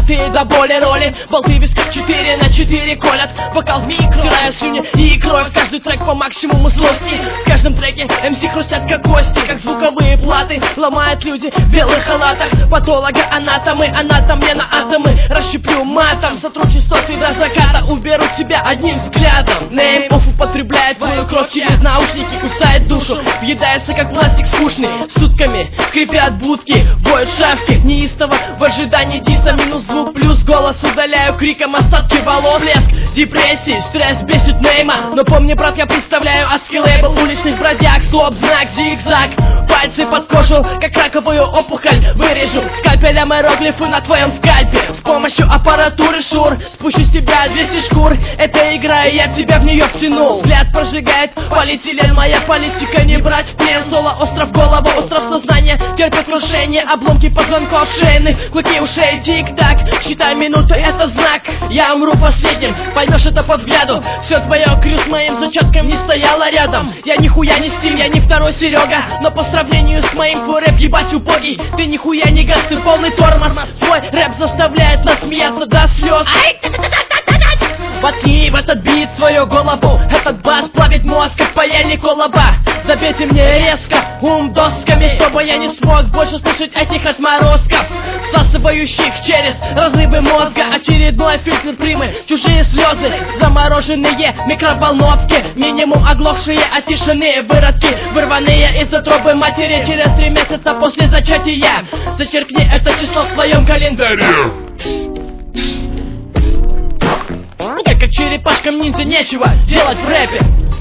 5 до боли роли. Болты висках 4 на 4 колят. Вокал в микро, стирая слюни и кровь. Каждый трек по максимуму злости. В каждом треке MC хрустят как кости, как звуковые платы. Ломают люди в белых халатах. Патологоанатомы, анатом мне на атомы. Расщеплю матом, сотру частоты до заката. Уберу тебя одним взглядом. Нейм-офф употребляет твою кровь через наушники. Кусает душу, въедается как пластик скучный. Сутками скрипят будки, воют шавки. Неистово в ожидании диса. Минус звук плюс голос, удаляю криком остатки волос. Блеск депрессии, стресс бесит Нейма. Но помни, брат, я представляю адский лейбл уличных бродяг. Стоп, знак, зигзаг. Пальцы под кожу, как раковую опухоль. Вырежу скальпелем иероглифы на твоем скальпе. С помощью аппаратуры Шур спущу с тебя 200 шкур. Это игра, и я тебя в нее втянул. Взгляд прожигает полиэтилен, моя политика не брать в плен. Соло, остров голова, остров сознания терпит крушение. Обломки позвонков шейных, клыки ушей, тик-так. Считай минуты, это знак. Я умру последним, поймешь это по взгляду. Все твое крю с моим зачетком не стояло рядом. Я нихуя не Стим, я не второй Серега. Но по сравнению с моим твой рэп ебать убогий. Ты нихуя не газ, ты полный тормоз. Твой рэп заставляет нас смеяться до слез. Воткни в этот бит свою голову. Этот бас плавит мозг, как паяльник колоба. Забейте мне резко ум досками, чтобы я не смог больше слышать этих отморозков, всасывающих через разрывы мозга. Очередной фильтр примы, чужие слезы, замороженные микроволновки. Минимум оглохшие от тишины выродки, вырванные из утробы матери через 3 месяца после зачатия. Зачеркни это число в своем календаре. Как черепашкам ниндзя нечего делать в рэпе.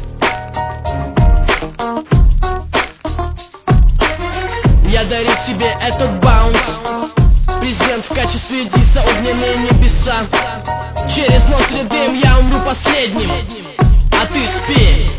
Я дарю тебе этот баунс. Презент в качестве диса, огненные небеса. Через ноздри дым, я умру последним, а ты спей.